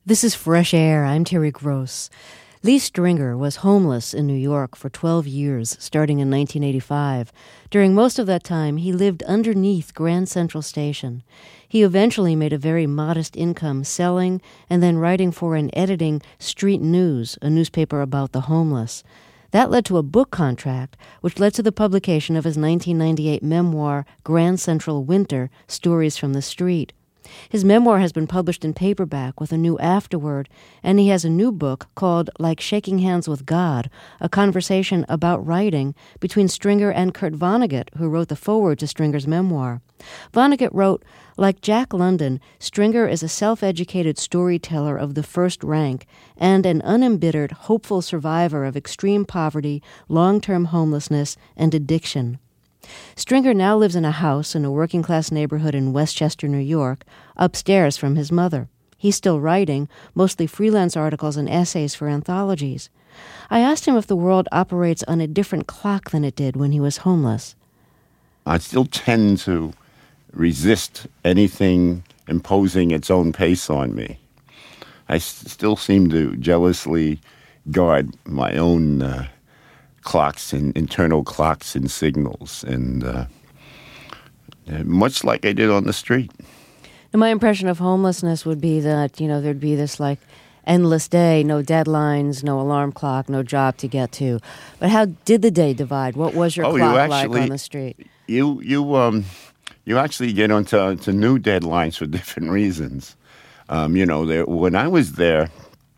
This is Fresh Air. I'm Terry Gross. Lee Stringer was homeless in New York for 12 years, starting in 1985. During most of that time, he lived underneath Grand Central Station. He eventually made a very modest income selling and then writing for and editing Street News, a newspaper about the homeless. That led to a book contract, which led to the publication of his 1998 memoir, Grand Central Winter, Stories from the Street. His memoir has been published in paperback with a new afterword, and he has a new book called Like Shaking Hands with God, a conversation about writing between Stringer and Kurt Vonnegut, who wrote the foreword to Stringer's memoir. Vonnegut wrote, "Like Jack London, Stringer is a self-educated storyteller of the first rank and an unembittered, hopeful survivor of extreme poverty, long-term homelessness, and addiction." Stringer now lives in a house in a working-class neighborhood in Westchester, New York, upstairs from his mother. He's still writing, mostly freelance articles and essays for anthologies. I asked him if the world operates on a different clock than it did when he was homeless. I still tend to resist anything imposing its own pace on me. I still seem to jealously guard my own clocks and internal clocks and signals, and much like I did on the street. Now, my impression of homelessness would be that, there'd be this endless day, no deadlines, no alarm clock, no job to get to. But how did the day divide? What was your clock like on the street? You actually get onto new deadlines for different reasons. When I was there,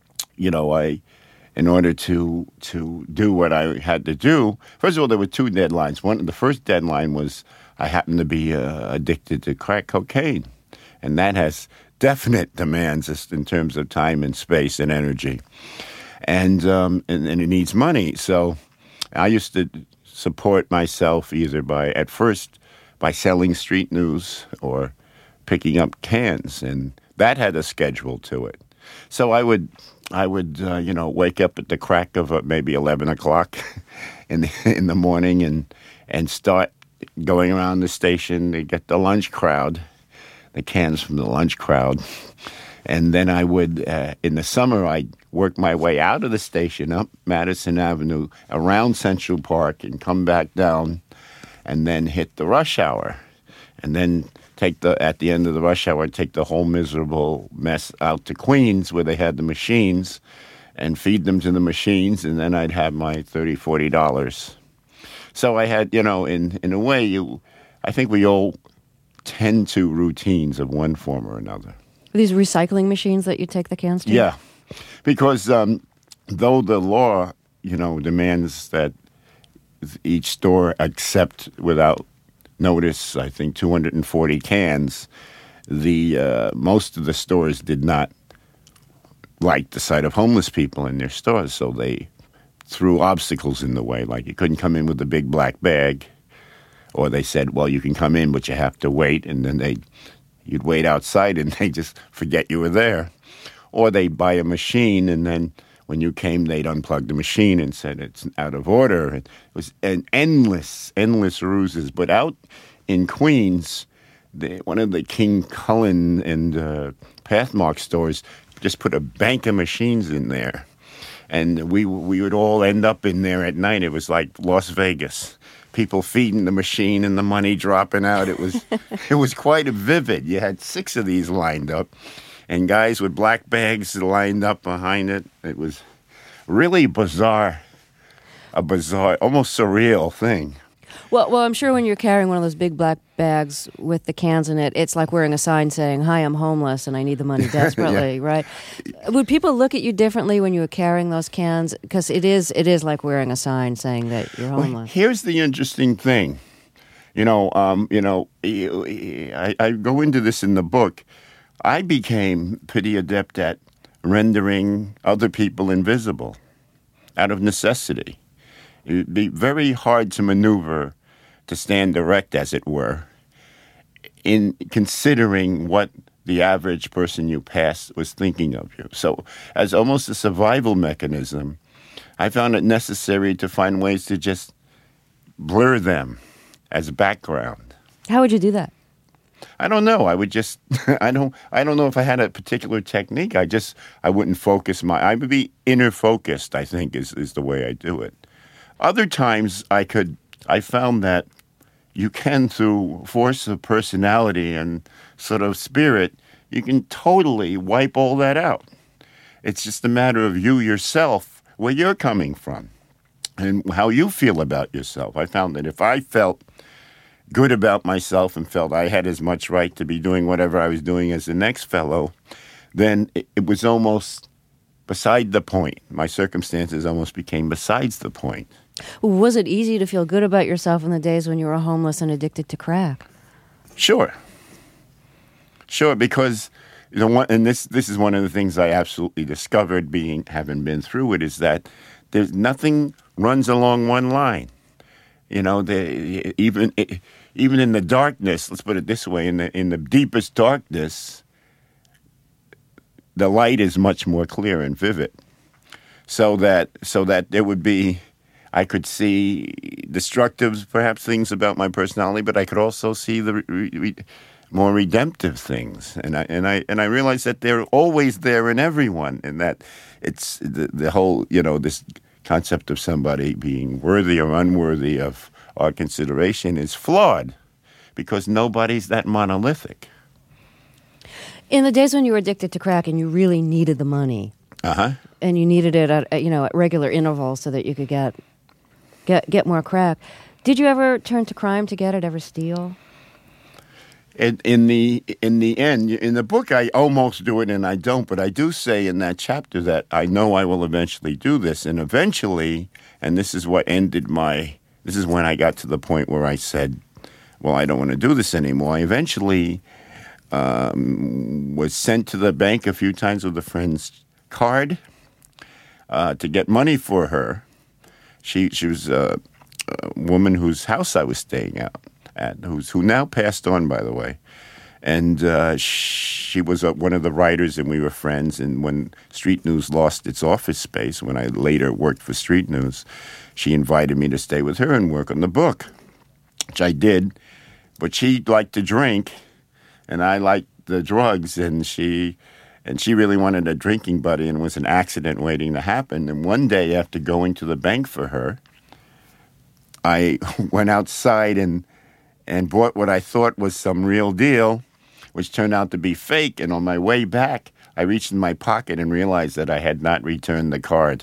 in order to do what I had to do, first of all, there were two deadlines. The first deadline was I happened to be addicted to crack cocaine, and that has definite demands in terms of time and space and energy, and it needs money. So I used to support myself either at first by selling street news or picking up cans, and that had a schedule to it. So I would wake up at the crack of maybe 11 o'clock in the morning and start going around the station to get the lunch crowd, the cans from the lunch crowd. And then I would, in the summer, I'd work my way out of the station, up Madison Avenue, around Central Park, and come back down, and then hit the rush hour. And then at the end of the rush hour, I'd take the whole miserable mess out to Queens, where they had the machines, and feed them to the machines, and then I'd have my $30, $40. So I had, in a way, I think we all tend to routines of one form or another. Are these recycling machines that you take the cans to? Yeah, because though the law, demands that each store accept without notice, I think 240 cans, most of the stores did not like the sight of homeless people in their stores, so they threw obstacles in the way, like you couldn't come in with a big black bag, or they said, well, you can come in, but you have to wait, and then you'd wait outside and they just forget you were there. Or they'd buy a machine, and then when you came, they'd unplug the machine and said it's out of order. It was an endless ruses. But out in Queens, one of the King Cullen and Pathmark stores just put a bank of machines in there. And we would all end up in there at night. It was like Las Vegas. People feeding the machine and the money dropping out. It was quite vivid. You had 6 of these lined up, and guys with black bags lined up behind it. It was really bizarre, almost surreal thing. Well, I'm sure when you're carrying one of those big black bags with the cans in it, it's like wearing a sign saying, "Hi, I'm homeless and I need the money desperately," yeah. Right? Would people look at you differently when you were carrying those cans? Because it is like wearing a sign saying that you're homeless. Well, here's the interesting thing. I go into this in the book. I became pretty adept at rendering other people invisible out of necessity. It would be very hard to maneuver, to stand erect, as it were, in considering what the average person you pass was thinking of you. So as almost a survival mechanism, I found it necessary to find ways to just blur them as background. How would you do that? I don't know. I would just I don't know if I had a particular technique. I wouldn't focus I would be inner focused, I think is the way I do it. Other times I found that you can, through force of personality and sort of spirit, you can totally wipe all that out. It's just a matter of you yourself, where you're coming from and how you feel about yourself. I found that if I felt good about myself and felt I had as much right to be doing whatever I was doing as the next fellow, then it was almost beside the point. My circumstances almost became besides the point. Was it easy to feel good about yourself in the days when you were homeless and addicted to crack? Sure, because this is one of the things I absolutely discovered having been through it, is that there's nothing runs along one line. Even in the darkness, let's put it this way, in the deepest darkness, the light is much more clear and vivid. So that there would be, I could see destructive, perhaps, things about my personality, but I could also see the more redemptive things, and I realized that they're always there in everyone, and that it's the whole this concept of somebody being worthy or unworthy of our consideration is flawed, because nobody's that monolithic. In the days when you were addicted to crack and you really needed the money, and you needed it at regular intervals so that you could get more crack, did you ever turn to crime to get it? Ever steal? In the end, in the book, I almost do it and I don't, but I do say in that chapter that I know I will eventually do this, and eventually, and this is what this is when I got to the point where I said, well, I don't want to do this anymore. I eventually was sent to the bank a few times with a friend's card to get money for her. She was a woman whose house I was staying at, who now passed on, by the way. And she was one of the writers, and we were friends. And when Street News lost its office space, when I later worked for Street News, she invited me to stay with her and work on the book, which I did. But she liked to drink, and I liked the drugs, and she really wanted a drinking buddy, and it was an accident waiting to happen. And one day, after going to the bank for her, I went outside and bought what I thought was some real deal, which turned out to be fake. And on my way back, I reached in my pocket and realized that I had not returned the card.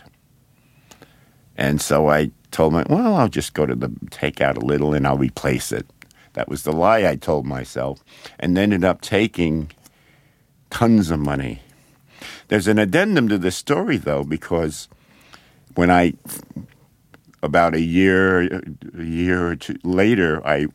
And so I told myself, well, I'll just go to take out a little and I'll replace it. That was the lie I told myself, and ended up taking tons of money. There's an addendum to this story, though, because when about a year or two later, I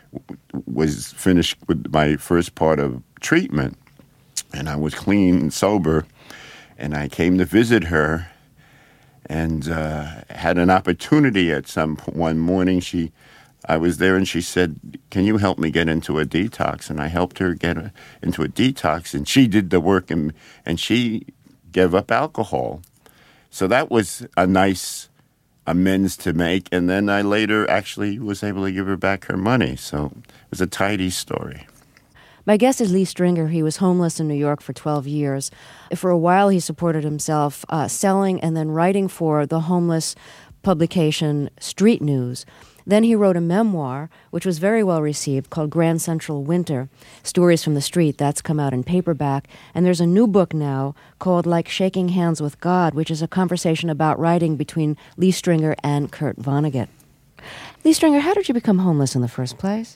was finished with my first part of treatment, and I was clean and sober, and I came to visit her, and had an opportunity at one morning. I was there, and she said, can you help me get into a detox? And I helped her get into a detox, and she did the work, and she gave up alcohol. So that was a nice amends to make, and then I later actually was able to give her back her money. So it was a tidy story. My guest is Lee Stringer. He was homeless in New York for 12 years. For a while, he supported himself selling and then writing for the homeless publication Street News. Then he wrote a memoir, which was very well received, called Grand Central Winter, Stories from the Street. That's come out in paperback. And there's a new book now called Like Shaking Hands with God, which is a conversation about writing between Lee Stringer and Kurt Vonnegut. Lee Stringer, how did you become homeless in the first place?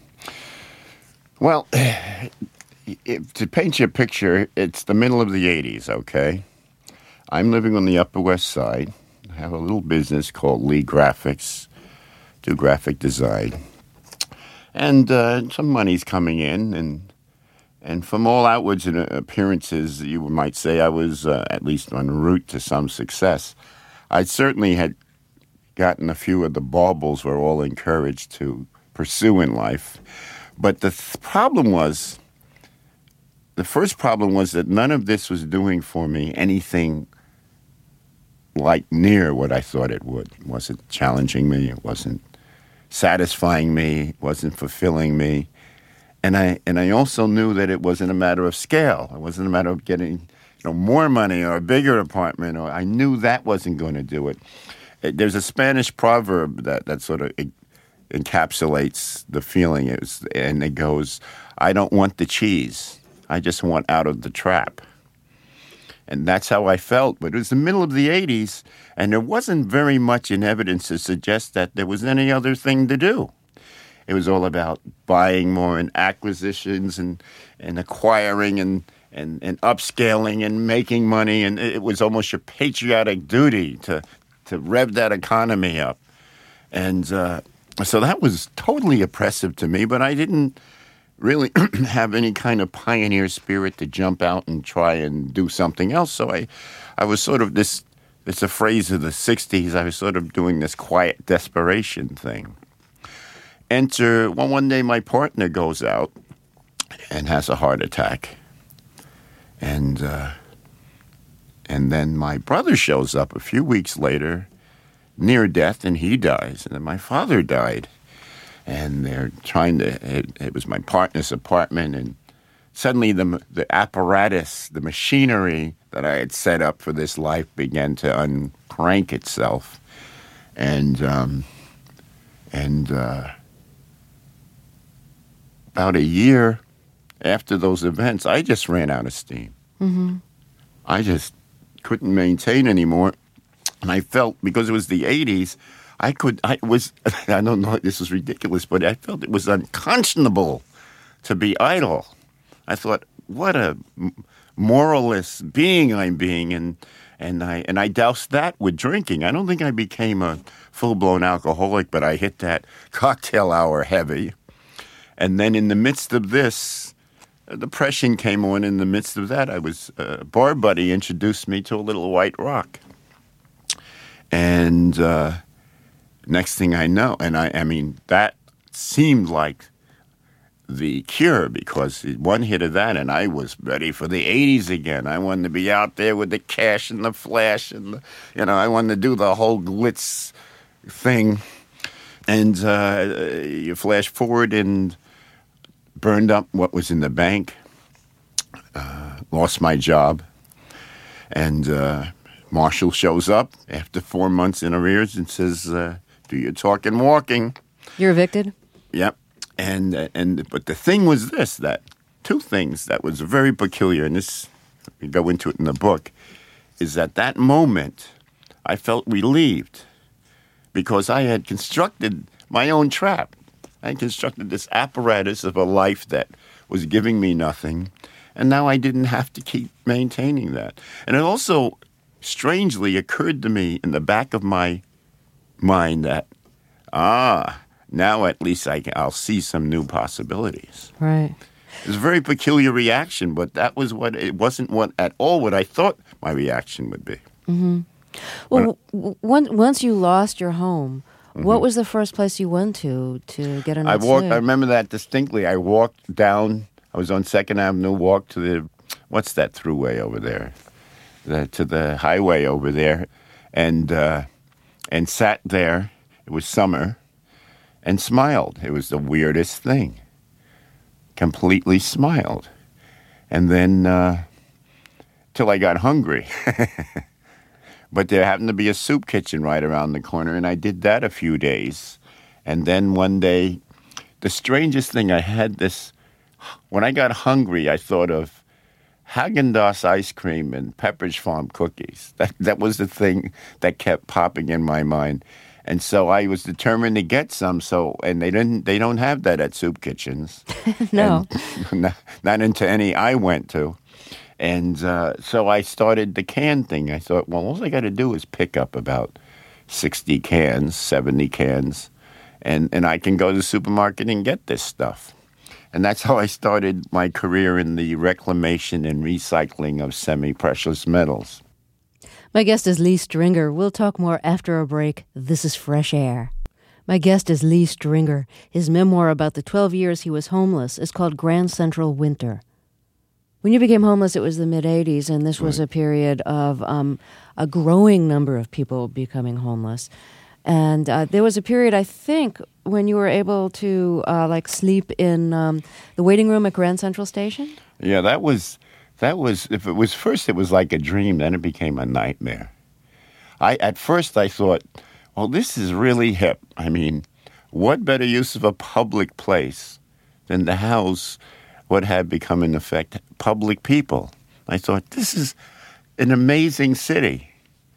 Well, to paint you a picture, it's the middle of the 80s, okay? I'm living on the Upper West Side. I have a little business called Lee Graphics, do graphic design. And some money's coming in, and from all outwards and appearances, you might say I was at least en route to some success. I certainly had gotten a few of the baubles we're all encouraged to pursue in life. But the first problem was that none of this was doing for me anything like near what I thought it would. It wasn't challenging me. It wasn't satisfying me. It wasn't fulfilling me. And I also knew that it wasn't a matter of scale. It wasn't a matter of getting more money or a bigger apartment. Or I knew that wasn't going to do it. There's a Spanish proverb that sort of encapsulates the feeling. And it goes, I don't want the cheese. I just want out of the trap. And that's how I felt. But it was the middle of the 80s, and there wasn't very much in evidence to suggest that there was any other thing to do. It was all about buying more and acquisitions and acquiring and upscaling and making money. And it was almost your patriotic duty to rev that economy up. And so that was totally oppressive to me, but I didn't really have any kind of pioneer spirit to jump out and try and do something else. So I was sort of this, it's a phrase of the 60s, I was sort of doing this quiet desperation thing. One day my partner goes out and has a heart attack. And then my brother shows up a few weeks later, near death, and he dies. And then my father died. And they're trying to, it was my partner's apartment, and suddenly the apparatus, the machinery that I had set up for this life began to uncrank itself. And about a year after those events, I just ran out of steam. Mm-hmm. I just couldn't maintain anymore. And I felt, because it was the 80s, I don't know, this is ridiculous, but I felt it was unconscionable to be idle. I thought, what a moralist being I'm being, and I doused that with drinking. I don't think I became a full-blown alcoholic, but I hit that cocktail hour heavy. And then in the midst of this, depression came on. In the midst of that, a bar buddy introduced me to a little White Rock. And next thing I know, and I mean, that seemed like the cure, because one hit of that and I was ready for the 80s again. I wanted to be out there with the cash and the flash and, I wanted to do the whole glitz thing. And you flash forward and burned up what was in the bank, lost my job, and Marshall shows up after 4 months in arrears and says, do your talking walking. You're evicted? Yep. But the thing was this, that two things that was very peculiar, and this, we go into it in the book, is that moment I felt relieved because I had constructed my own trap. I had constructed this apparatus of a life that was giving me nothing, and now I didn't have to keep maintaining that. And it also strangely occurred to me in the back of my mind that, now at least I'll see some new possibilities. Right. It was a very peculiar reaction, but that was it wasn't at all what I thought my reaction would be. Mm-hmm. Well, once you lost your home, what was the first place you went to get a night's sleep? I remember that distinctly. I walked down, I was on 2nd Avenue, walked to what's that thruway over there? To the highway over there, and sat there. It was summer, and smiled. It was the weirdest thing. Completely smiled. And then, till I got hungry. But there happened to be a soup kitchen right around the corner, and I did that a few days. And then one day, the strangest thing, I had this, when I got hungry, I thought of Häagen-Dazs ice cream and Pepperidge Farm cookies. That was the thing that kept popping in my mind. And so I was determined to get some. And they don't have that at soup kitchens. No. Not into any I went to. And so I started the can thing. I thought, well, all I got to do is pick up about 60 cans, 70 cans, and I can go to the supermarket and get this stuff. And that's how I started my career in the reclamation and recycling of semi-precious metals. My guest is Lee Stringer. We'll talk more after a break. This is Fresh Air. My guest is Lee Stringer. His memoir about the 12 years he was homeless is called Grand Central Winter. When you became homeless, it was the mid-'80s, and this was a period of a growing number of people becoming homeless. And there was a period, I think, when you were able to sleep in the waiting room at Grand Central Station. Yeah, that was. If it was first, it was like a dream. Then it became a nightmare. At first I thought, well, this is really hip. I mean, what better use of a public place than to house what had become, in effect, public people? I thought, this is an amazing city.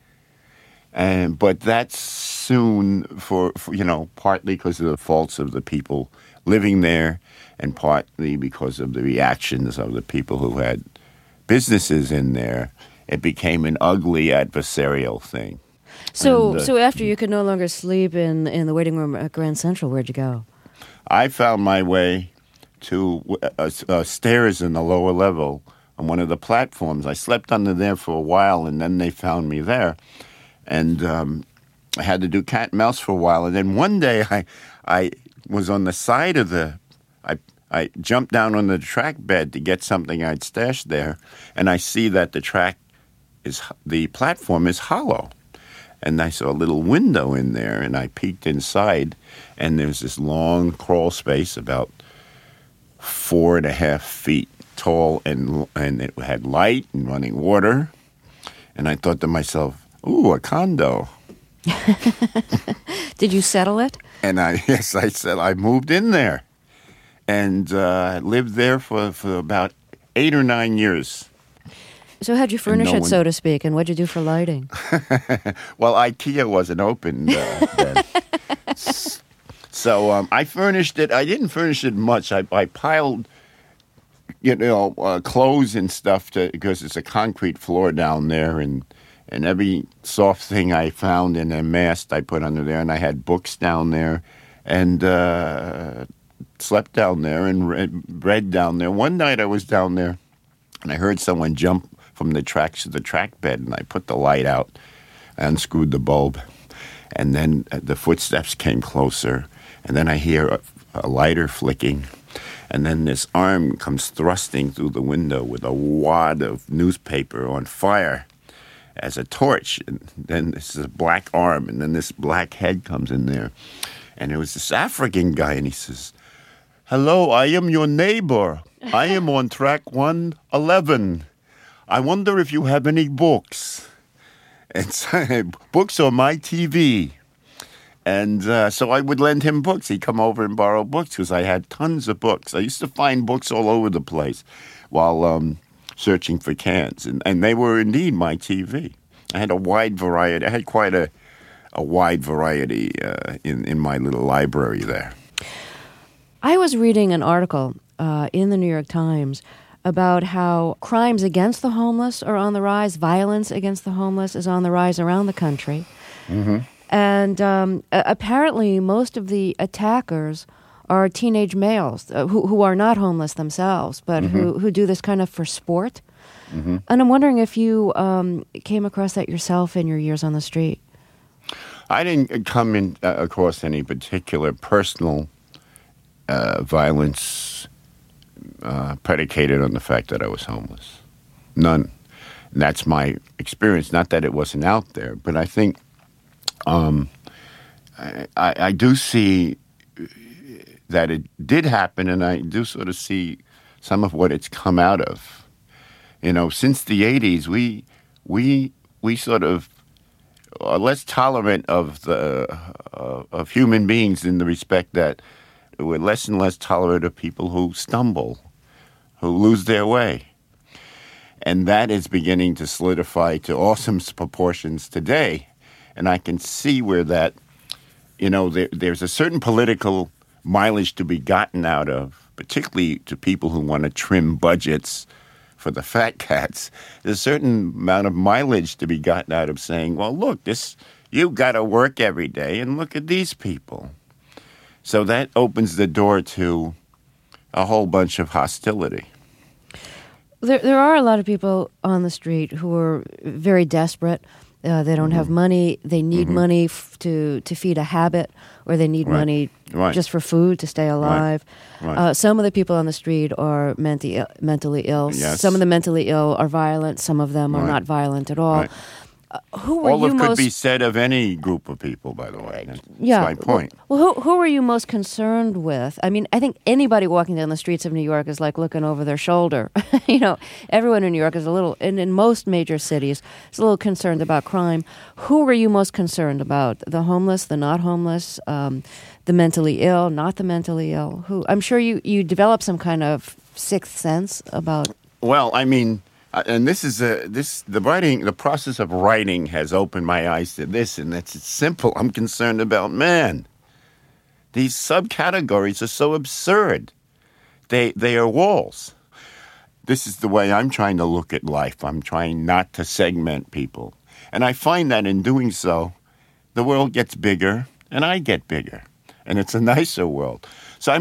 But that's soon for partly because of the faults of the people living there and partly because of the reactions of the people who had businesses in there. It became an ugly adversarial thing. So after you could no longer sleep in the waiting room at Grand Central, where'd you go? I found my way to stairs in the lower level on one of the platforms. I slept under there for a while, and then they found me there. And I had to do cat and mouse for a while. And then one day I was on the side of I jumped down on the track bed to get something I'd stashed there, and I see that the platform is hollow. And I saw a little window in there, and I peeked inside, and there's this long crawl space about 4.5 feet tall, and it had light and running water. And I thought to myself, ooh, a condo. Did you settle it? And I said I moved in there, and lived there for about 8 or 9 years. So how'd you furnish it, so to speak, and what'd you do for lighting? Well, IKEA wasn't open then. So I furnished it. I didn't furnish it much. I piled, clothes and stuff because it's a concrete floor down there, and every soft thing I found in a mast I put under there, and I had books down there, and slept down there and read down there. One night I was down there, and I heard someone jump from the tracks to the track bed, and I put the light out, I unscrewed the bulb, and then the footsteps came closer, and then I hear a lighter flicking, and then this arm comes thrusting through the window with a wad of newspaper on fire as a torch, and then this is a black arm, and then this black head comes in there, and it was this African guy, and he says, "Hello, I am your neighbor. I am on track 111. I wonder if you have any books." And so, books on my TV. And so I would lend him books. He'd come over and borrow books because I had tons of books. I used to find books all over the place while searching for cans. And they were indeed my TV. I had a wide variety. I had quite a wide variety in my little library there. I was reading an article in the New York Times about how crimes against the homeless are on the rise, violence against the homeless is on the rise around the country. Mm-hmm. And apparently most of the attackers are teenage males who are not homeless themselves, but mm-hmm. who do this kind of for sport. Mm-hmm. And I'm wondering if you came across that yourself in your years on the street. I didn't come across any particular personal violence predicated on the fact that I was homeless. None. And that's my experience. Not that it wasn't out there, but I think I do see that it did happen, and I do sort of see some of what it's come out of. Since the 80s, we sort of are less tolerant of human beings in the respect that we're less and less tolerant of people who stumble, who lose their way. And that is beginning to solidify to awesome proportions today. And I can see where that, there's a certain political mileage to be gotten out of, particularly to people who want to trim budgets for the fat cats. There's a certain amount of mileage to be gotten out of saying, well, look, you got to work every day, and look at these people. So that opens the door to a whole bunch of hostility. There are a lot of people on the street who are very desperate. They don't mm-hmm. have money. They need mm-hmm. money to feed a habit, or they need money just for food to stay alive. Right. Some of the people on the street are mentally ill. Yes. Some of the mentally ill are violent. Some of them are not violent at all. Who were All you of could most? be said of any group of people, by the way. That's Yeah. my point. Well, who were you most concerned with? I mean, I think anybody walking down the streets of New York is like looking over their shoulder. Everyone in New York is a little, and in most major cities, is a little concerned about crime. Who were you most concerned about? The homeless, the not homeless, the mentally ill, not the mentally ill? Who? I'm sure you developed some kind of sixth sense about. Well, I mean, and the process of writing has opened my eyes to this, and it's simple. I'm concerned about man. These subcategories are so absurd. They are walls. This is the way I'm trying to look at life. I'm trying not to segment people. And I find that in doing so, the world gets bigger and I get bigger. And it's a nicer world. So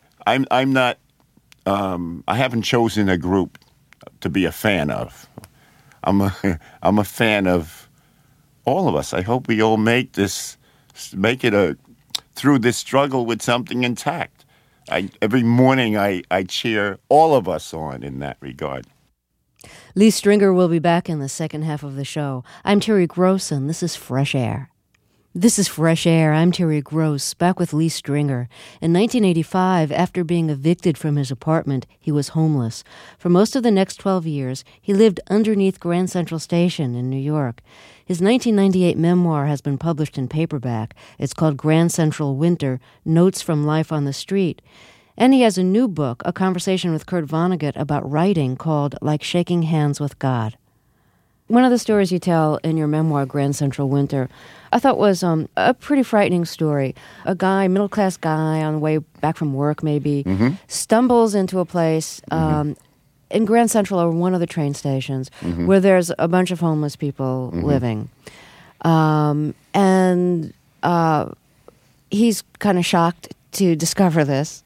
I haven't chosen a group to be a fan of. I'm a fan of all of us. I hope we all make it through this struggle with something intact. Every morning I cheer all of us on in that regard. Lee Stringer will be back in the second half of the show. I'm Terry Gross, and this is Fresh Air. This is Fresh Air. I'm Terry Gross, back with Lee Stringer. In 1985, after being evicted from his apartment, he was homeless. For most of the next 12 years, he lived underneath Grand Central Station in New York. His 1998 memoir has been published in paperback. It's called Grand Central Winter, Notes from Life on the Street. And he has a new book, a conversation with Kurt Vonnegut about writing, called Like Shaking Hands with God. One of the stories you tell in your memoir, Grand Central Winter, I thought was a pretty frightening story. A guy, middle-class guy, on the way back from work maybe, stumbles into a place in Grand Central or one of the train stations where there's a bunch of homeless people living. And he's kind of shocked to discover this.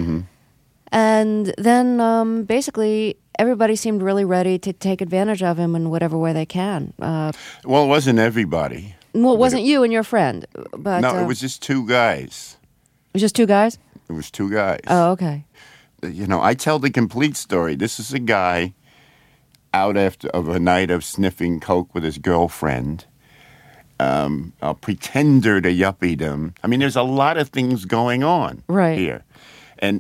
And then basically everybody seemed really ready to take advantage of him in whatever way they can. Well, it wasn't everybody. Well, it wasn't you and your friend. But No, it was just two guys. It was just two guys? It was two guys. Oh, okay. I tell the complete story. This is a guy out after a night of sniffing coke with his girlfriend, a pretender to yuppiedom. I mean, there's a lot of things going on here. And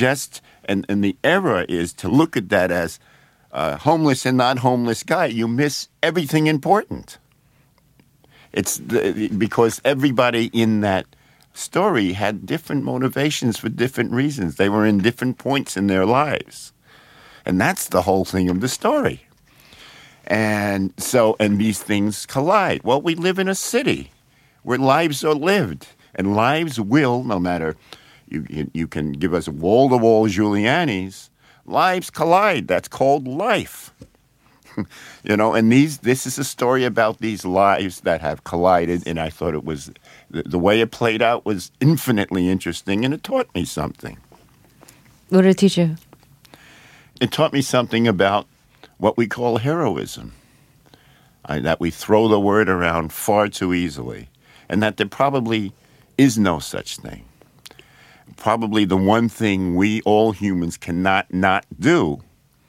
the error is to look at that as homeless and not homeless guy. You miss everything important. It's because everybody in that story had different motivations for different reasons. They were in different points in their lives. And that's the whole thing of the story. And these things collide. Well, we live in a city where lives are lived. And lives will, no matter, you can give us wall-to-wall Giuliani's, lives collide. That's called life. And this is a story about these lives that have collided, and I thought it was, the way it played out was infinitely interesting, and it taught me something. What did it teach you? It taught me something about what we call heroism, that we throw the word around far too easily, and that there probably is no such thing. Probably the one thing we all humans cannot not do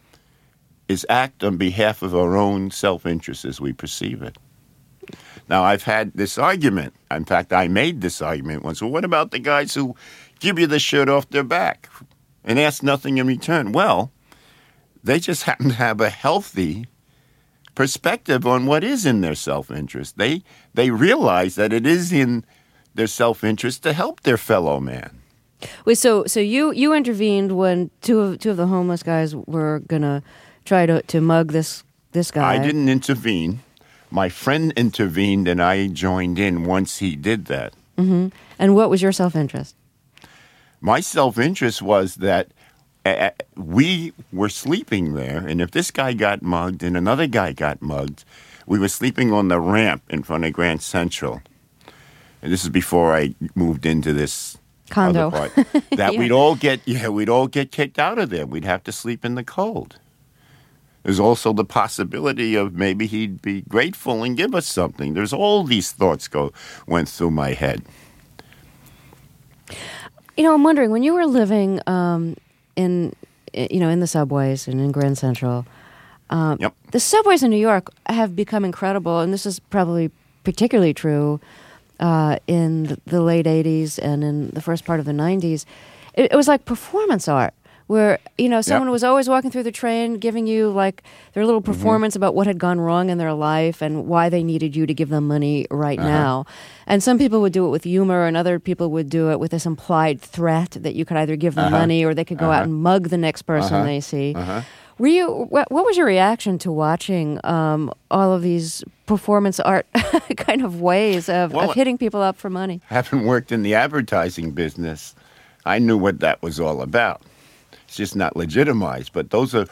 is act on behalf of our own self-interest as we perceive it. Now, I've had this argument. In fact, I made this argument once. Well, what about the guys who give you the shirt off their back and ask nothing in return? Well, they just happen to have a healthy perspective on what is in their self-interest. They realize that it is in their self-interest to help their fellow man. Wait, so you intervened when two of the homeless guys were gonna try to mug this guy. I didn't intervene. My friend intervened, and I joined in once he did that. Mm-hmm. And what was your self-interest? My self-interest was that we were sleeping there, and if this guy got mugged and another guy got mugged, we were sleeping on the ramp in front of Grand Central. And this is before I moved into this condo other part. That yeah. we'd all get kicked out of there. We'd have to sleep in the cold. There's also the possibility of maybe he'd be grateful and give us something. There's all these thoughts went through my head. I'm wondering, when you were living in the subways and in Grand Central, Yep. The subways in New York have become incredible, and this is probably particularly true in the late 80s and in the first part of the 90s. It was like performance art, where, someone was always walking through the train giving you like their little performance about what had gone wrong in their life and why they needed you to give them money right now. And some people would do it with humor, and other people would do it with this implied threat that you could either give them money or they could go out and mug the next person they see. What was your reaction to watching all of these performance art kind of ways of hitting people up for money? Having worked in the advertising business, I knew what that was all about. It's just not legitimized. But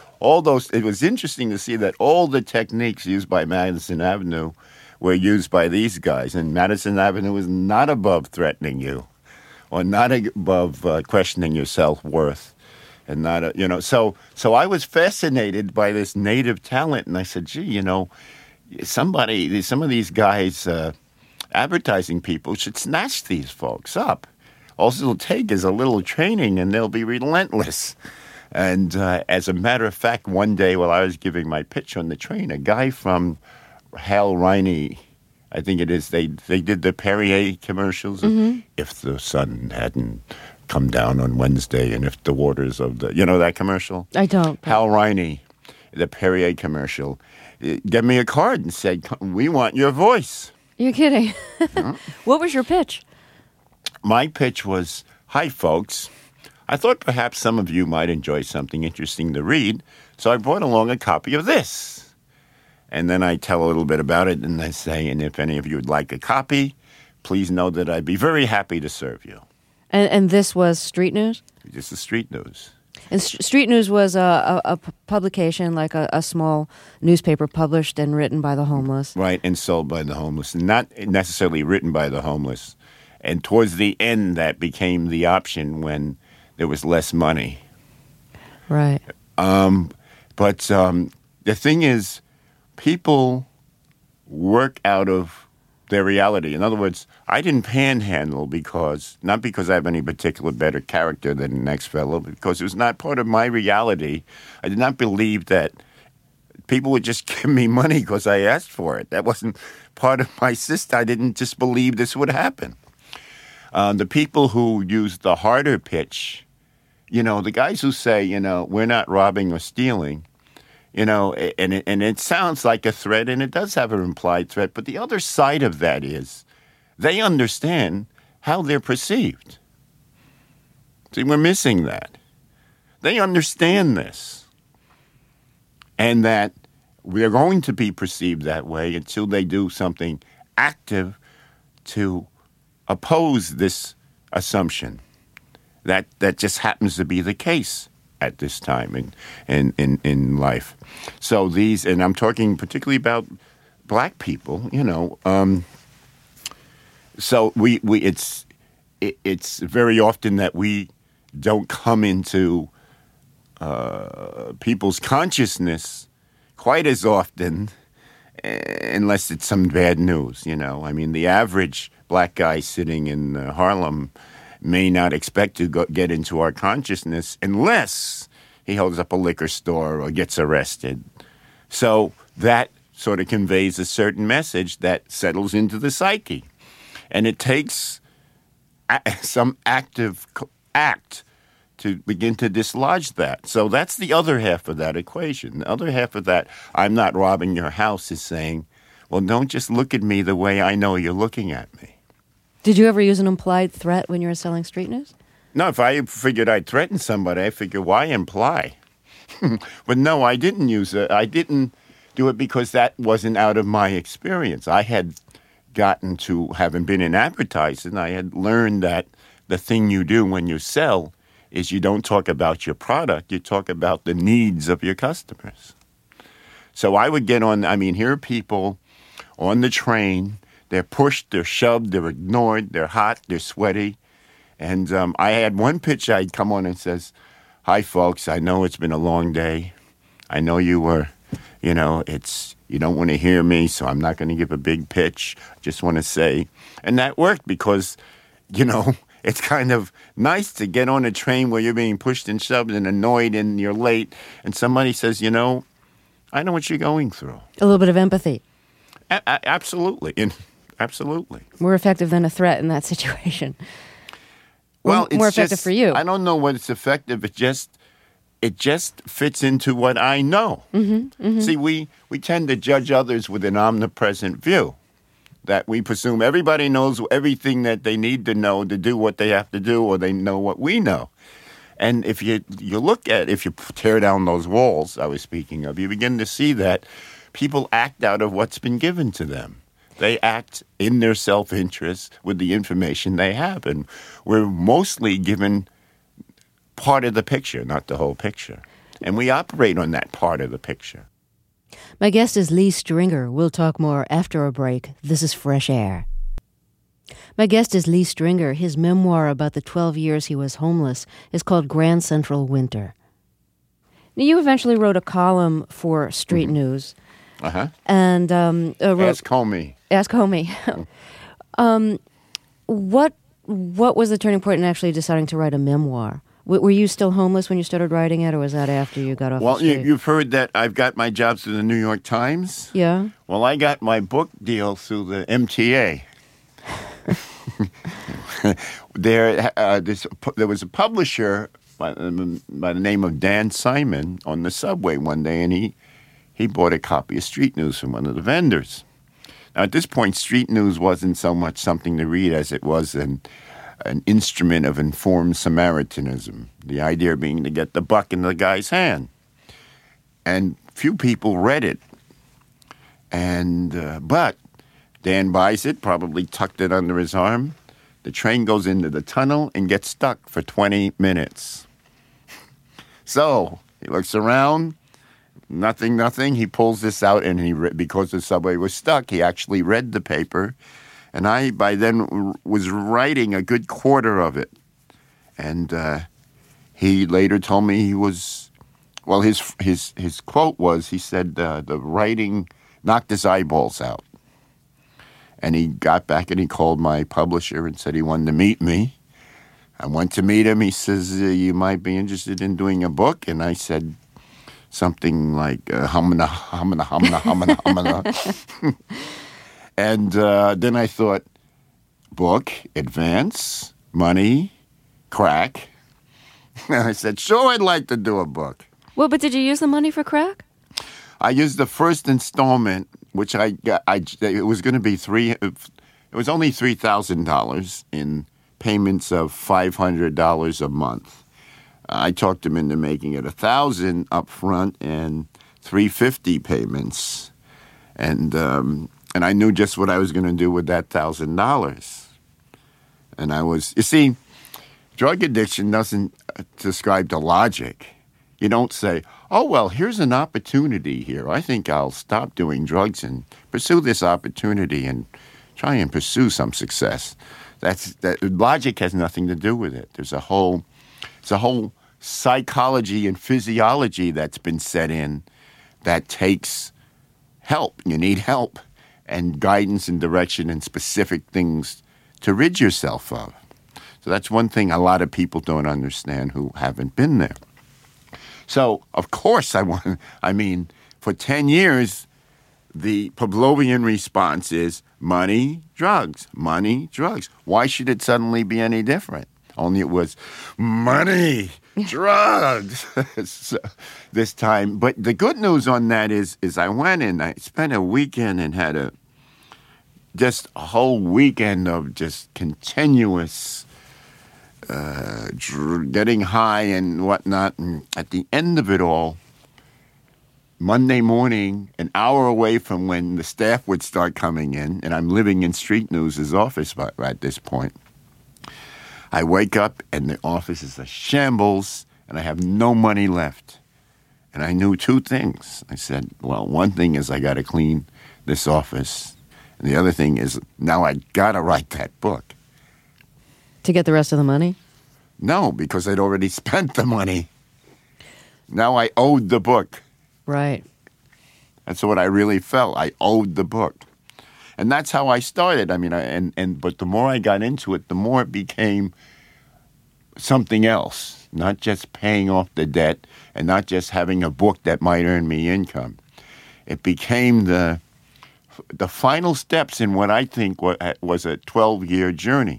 it was interesting to see that all the techniques used by Madison Avenue were used by these guys. And Madison Avenue was not above threatening you or not above questioning your self-worth. And not, so I was fascinated by this native talent. And I said, gee, some of these guys, advertising people, should snatch these folks up. All it'll take is a little training, and they'll be relentless. And as a matter of fact, one day while I was giving my pitch on the train, a guy from Hal Riney, I think it is, they did the Perrier commercials. If the sun hadn't come down on Wednesday, and if the waters of the, that commercial? I don't. Hal Riney, the Perrier commercial, gave me a card and said, we want your voice. You're kidding. What was your pitch? My pitch was, hi, folks. I thought perhaps some of you might enjoy something interesting to read, so I brought along a copy of this. And then I tell a little bit about it, and I say, and if any of you would like a copy, please know that I'd be very happy to serve you. And this was Street News? This is Street News. And Street News was a publication, like a small newspaper published and written by the homeless. Right, and sold by the homeless. Not necessarily written by the homeless. And towards the end, that became the option when there was less money. Right. But the thing is, people work out of their reality. In other words, I didn't panhandle not because I have any particular better character than the next fellow, because it was not part of my reality. I did not believe that people would just give me money because I asked for it. That wasn't part of my system. I didn't just believe this would happen. The people who use the harder pitch, the guys who say, we're not robbing or stealing, and it sounds like a threat, and it does have an implied threat. But the other side of that is they understand how they're perceived. See, we're missing that. They understand this, and that we're going to be perceived that way until they do something active to oppose this assumption that just happens to be the case at this time in life. So and I'm talking particularly about black people, so it's very often that we don't come into people's consciousness quite as often unless it's some bad news, I mean, the average black guy sitting in Harlem may not expect to get into our consciousness unless he holds up a liquor store or gets arrested. So that sort of conveys a certain message that settles into the psyche. And it takes some active act to begin to dislodge that. So that's the other half of that equation. The other half of that, I'm not robbing your house, is saying, well, don't just look at me the way I know you're looking at me. Did you ever use an implied threat when you were selling Street News? No, if I figured I'd threaten somebody, I figured, why imply? But no, I didn't use it. I didn't do it because that wasn't out of my experience. I had gotten to, having been in advertising, I had learned that the thing you do when you sell is you don't talk about your product, you talk about the needs of your customers. So I would get on, here are people on the train, they're pushed, they're shoved, they're ignored, they're hot, they're sweaty. And I had one pitch, I'd come on and says, hi, folks, I know it's been a long day. I know you were, you don't want to hear me, so I'm not going to give a big pitch. I just want to say, and that worked because, it's kind of nice to get on a train where you're being pushed and shoved and annoyed and you're late. And somebody says, I'm I know what you're going through. A little bit of empathy. Absolutely. Absolutely. More effective than a threat in that situation. Well, more effective for you. I don't know what it's effective. It just fits into what I know. See, we tend to judge others with an omnipresent view, that we presume everybody knows everything that they need to know to do what they have to do, or they know what we know. And if you tear down those walls I was speaking of, you begin to see that people act out of what's been given to them. They act in their self-interest with the information they have. And we're mostly given part of the picture, not the whole picture. And we operate on that part of the picture. My guest is Lee Stringer. We'll talk more after a break. This is Fresh Air. My guest is Lee Stringer. His memoir about the 12 years he was homeless is called Grand Central Winter. Now, you eventually wrote a column for Street News. And Ask Comey. Ask Comey. What was the turning point in actually deciding to write a memoir? Were you still homeless when you started writing it, or was that after you got off the street? Well, you've heard that I've got my jobs through the New York Times. Yeah. Well, I got my book deal through the MTA. There was a publisher by the name of Dan Simon on the subway one day, and he bought a copy of Street News from one of the vendors. Now, at this point, Street News wasn't so much something to read as it was an instrument of informed Samaritanism, the idea being to get the buck in the guy's hand. And few people read it. But Dan buys it, probably tucked it under his arm. The train goes into the tunnel and gets stuck for 20 minutes. So he looks around, nothing. He pulls this out, and because the subway was stuck, he actually read the paper. And I, by then, was writing a good quarter of it. And he later told me he was, well, his quote was, he said, the writing knocked his eyeballs out. And he got back and he called my publisher and said he wanted to meet me. I went to meet him. He says, you might be interested in doing a book. And I said something like, humana. And then I thought, book, advance, money, crack. And I said, sure, I'd like to do a book. Well, but did you use the money for crack? I used the first installment, which I got. It was going to be it was only $3,000 in payments of $500 a month. I talked him into making it $1,000 up front and $350 payments, and I knew just what I was going to do with that $1,000. And you see, drug addiction doesn't describe the logic. You don't say, oh, well, here's an opportunity here. I think I'll stop doing drugs and pursue this opportunity and try and pursue some success. That logic has nothing to do with it. It's a whole psychology and physiology that's been set in that takes help. You need help and guidance and direction and specific things to rid yourself of. So that's one thing a lot of people don't understand who haven't been there. So, of course, for 10 years, the Pavlovian response is money, drugs, money, drugs. Why should it suddenly be any different? Only it was money, drugs this time. But the good news on that is I went and I spent a weekend and had just a whole weekend of just continuous getting high and whatnot. And at the end of it all, Monday morning, an hour away from when the staff would start coming in, and I'm living in Street News' office at this point, I wake up and the office is a shambles and I have no money left. And I knew two things. I said, well, one thing is I got to clean this office. And the other thing is now I got to write that book. To get the rest of the money? No, because I'd already spent the money. Now I owed the book. Right. That's what I really felt. I owed the book. And that's how I started. But the more I got into it, the more it became something else. Not just paying off the debt and not just having a book that might earn me income. it became the final steps in what I think was a 12-year journey.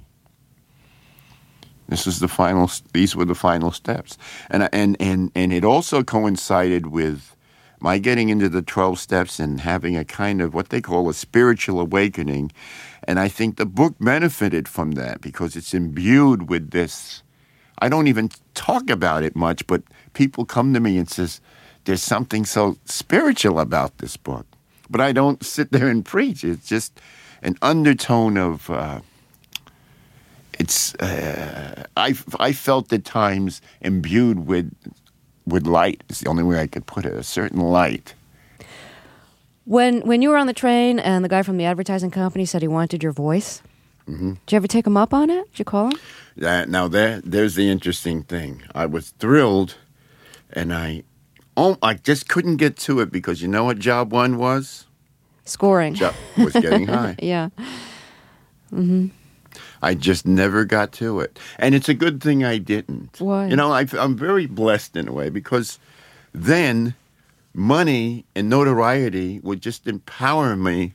These were the final steps. And it also coincided with my getting into the 12 steps and having a kind of what they call a spiritual awakening. And I think the book benefited from that because it's imbued with this. I don't even talk about it much, but people come to me and says, there's something so spiritual about this book. But I don't sit there and preach. It's just an undertone of, I felt at times imbued with light. It's the only way I could put it, a certain light. When you were on the train and the guy from the advertising company said he wanted your voice, did you ever take him up on it? Did you call him? Now, there's the interesting thing. I was thrilled, and I just couldn't get to it because you know what job one was? Scoring. Job was getting high. Yeah. Mm-hmm. I just never got to it. And it's a good thing I didn't. Why? You know, I'm very blessed in a way because then money and notoriety would just empower me.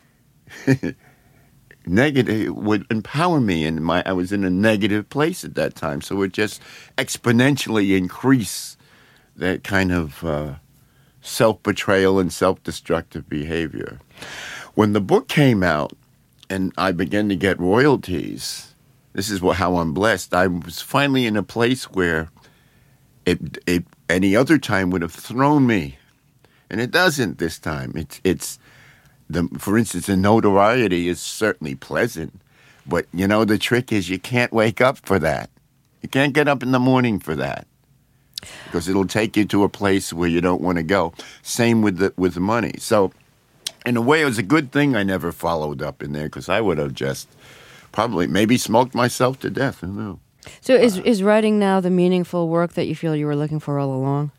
Would empower me, and I was in a negative place at that time. So it just exponentially increased that kind of self-betrayal and self-destructive behavior. When the book came out and I began to get royalties, this is how I'm blessed. I was finally in a place where it any other time would have thrown me, and it doesn't this time. For instance, the notoriety is certainly pleasant, but you know the trick is you can't wake up for that. You can't get up in the morning for that because it'll take you to a place where you don't want to go. Same with the money. So, in a way, it was a good thing I never followed up in there because I would have just probably maybe smoked myself to death. Who knew? So, is writing now the meaningful work that you feel you were looking for all along?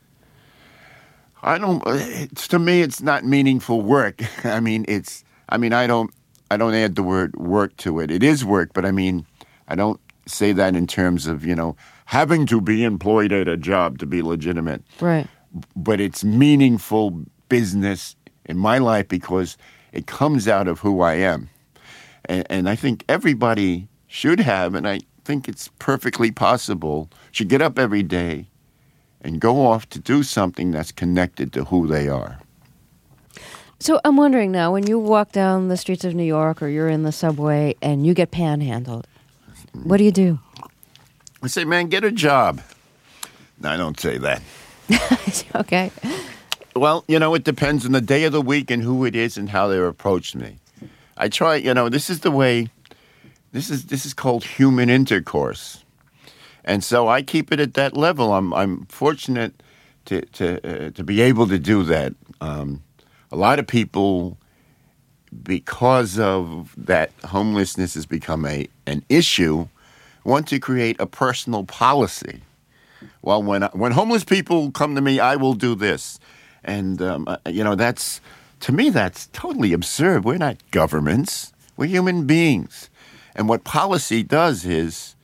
To me, it's not meaningful work. I don't add the word work to it. It is work, but I don't say that in terms of, having to be employed at a job to be legitimate. Right. But it's meaningful business in my life because it comes out of who I am. And I think everybody should have, and I think it's perfectly possible, should get up every day and go off to do something that's connected to who they are. So I'm wondering now, when you walk down the streets of New York or you're in the subway and you get panhandled, what do you do? I say, man, get a job. No, I don't say that. Okay. Well, it depends on the day of the week and who it is and how they approach me. I try, this is the way, this is called human intercourse. And so I keep it at that level. I'm fortunate to be able to do that. A lot of people, because of that homelessness has become an issue, want to create a personal policy. Well, when homeless people come to me, I will do this. And, that's, to me, that's totally absurd. We're not governments. We're human beings. And what policy does is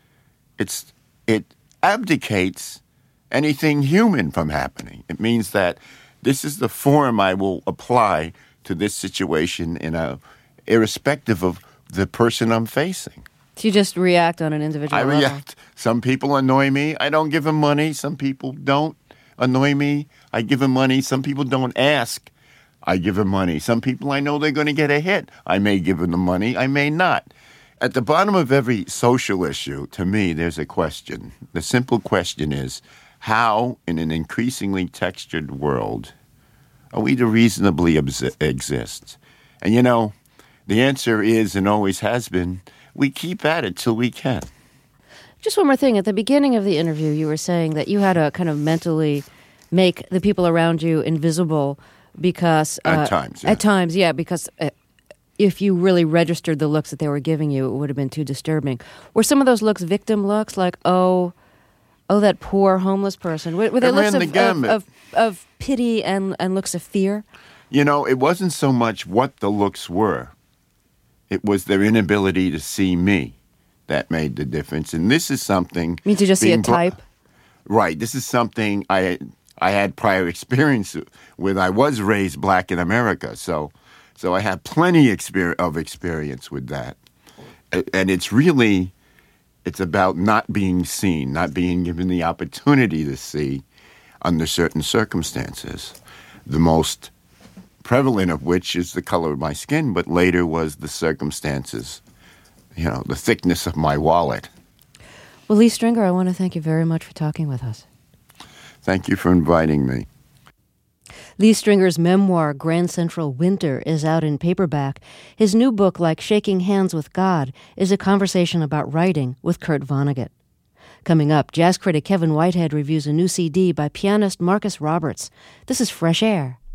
it abdicates anything human from happening. It means that this is the form I will apply to this situation irrespective of the person I'm facing. So you just react on an individual level? I react. Some people annoy me. I don't give them money. Some people don't annoy me. I give them money. Some people don't ask. I give them money. Some people I know they're going to get a hit. I may give them the money. I may not. At the bottom of every social issue, to me, there's a question. The simple question is, how, in an increasingly textured world, are we to reasonably exist? And, the answer is, and always has been, we keep at it till we can. Just one more thing. At the beginning of the interview, you were saying that you had to kind of mentally make the people around you invisible because... At times, yeah. At times, yeah, because... if you really registered the looks that they were giving you, it would have been too disturbing. Were some of those looks victim looks, like, oh, that poor homeless person? Were they looks of pity and looks of fear? It wasn't so much what the looks were. It was their inability to see me that made the difference. And this is something... You mean to just see a type? Right. This is something I I had prior experience with. I was raised black in America, so I have plenty of experience with that. And it's about not being seen, not being given the opportunity to see under certain circumstances. The most prevalent of which is the color of my skin, but later was the circumstances, the thickness of my wallet. Well, Lee Stringer, I want to thank you very much for talking with us. Thank you for inviting me. Lee Stringer's memoir, Grand Central Winter, is out in paperback. His new book, Like Shaking Hands with God, is a conversation about writing with Kurt Vonnegut. Coming up, jazz critic Kevin Whitehead reviews a new CD by pianist Marcus Roberts. This is Fresh Air.